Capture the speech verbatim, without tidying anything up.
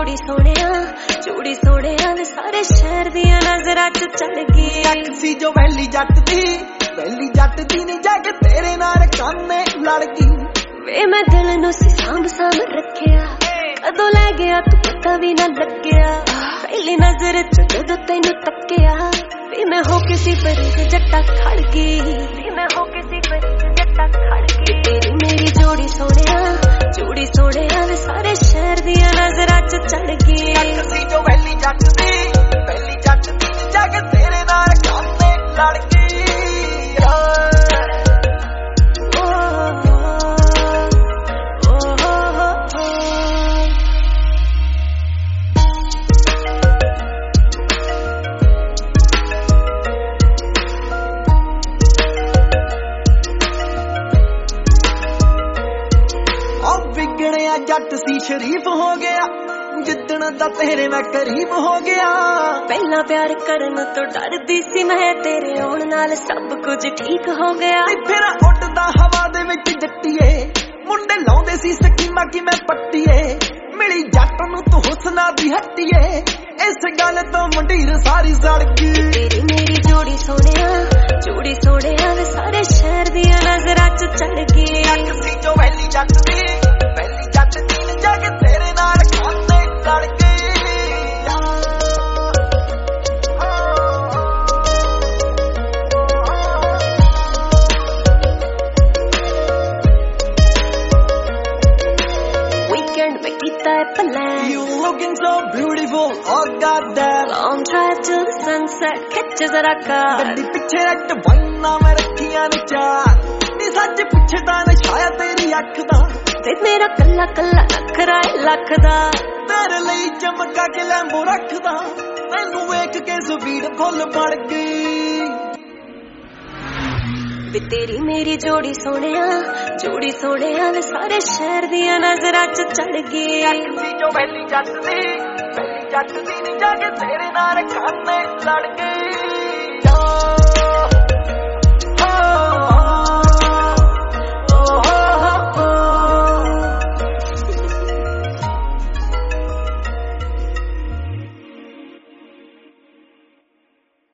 जोड़ी सोहणिया जोड़ी सोहणिया वे सारे शहर दिया नजरां च चढ़ गई। जट सी जो वैली जट दी वैली जट दी नी जाके तेरे नाल काने लड़ गई। वे मैं दिल नूं सी सांभ सांभ रखिया कदों लै गया तू पता भी ना लग्या। पहली नजर च जदों तैनूं तक्किया वे मैं हो किसी फरीद जट्टा खड़ गई। वे मैं हो किसी फरीद जट्टा खड़ गई। तेरी मेरी जोड़ी सोहणिया जोड़ी सोहणिया वे सारे शहर दिया नजरां च चढ़ गई। जट सी जो वैली जट दी वैली जट दी नी जाके तेरे नाल काने लड़ गई। जट सी शरीफ हो गया जिद्दण दा तेरे मैं करीब हो गया। पहला प्यार करन तो डरदी सी मैं तेरे आउण नाल सब कुछ ठीक हो गया। फिर उड़दा हवा दे विच जट्टीए मुंडे लाउंदे सी स्कीमां कि मैं पट्टीए मिली जट नूं तू हुस्ना दी हट्टीए इस गल तो मंडीर सारी सड़ गई। तेरी मेरी जोड़ी सोहणिया जोड़ी सोहणिया वे सारे शहर दिया नजरां च चढ़ गई। जट सी जो वैली जट दी वैली जट दी नी जाके तेरे नाल काने लड़ गई। Weekend में कीता है plan You looking so beautiful, oh goddamn. Long drive to the sunset खिच जरा कार गड्डी पिछे रट वन्ना मैं रखियां ने चार नी सच पुछदा नशाया तेरी अख दा ते मेरा कल्ला कल्ला नखरा लख दा तेरे ਲਈ चमका के लैंबो रखदा तैनू वेख के स्पीड फुल बढ़ गई। वे तेरी मेरी जोड़ी सोहणिया जोड़ी सोहणिया वे सारे शहर दिया नजरां च चढ़ गई। जट सी जो वैली जट दी वैली जट दी नी जाके तेरे नाल काने लड़ गई।